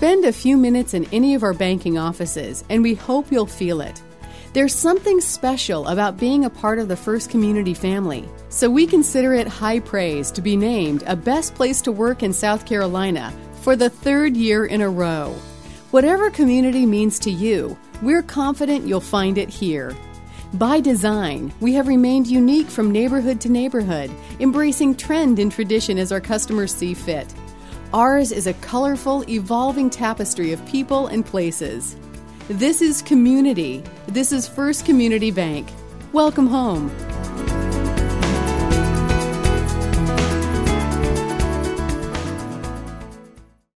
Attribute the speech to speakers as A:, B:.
A: Spend a few minutes in any of our banking offices, and we hope you'll feel it. There's something special about being a part of the First Community family, so we consider it high praise to be named a best place to work in South Carolina for the third year in a row. Whatever community means to you, we're confident you'll find it here. By design, we have remained unique from neighborhood to neighborhood, embracing trend and tradition as our customers see fit. Ours is a colorful, evolving tapestry of people and places. This is community. This is First Community Bank. Welcome home.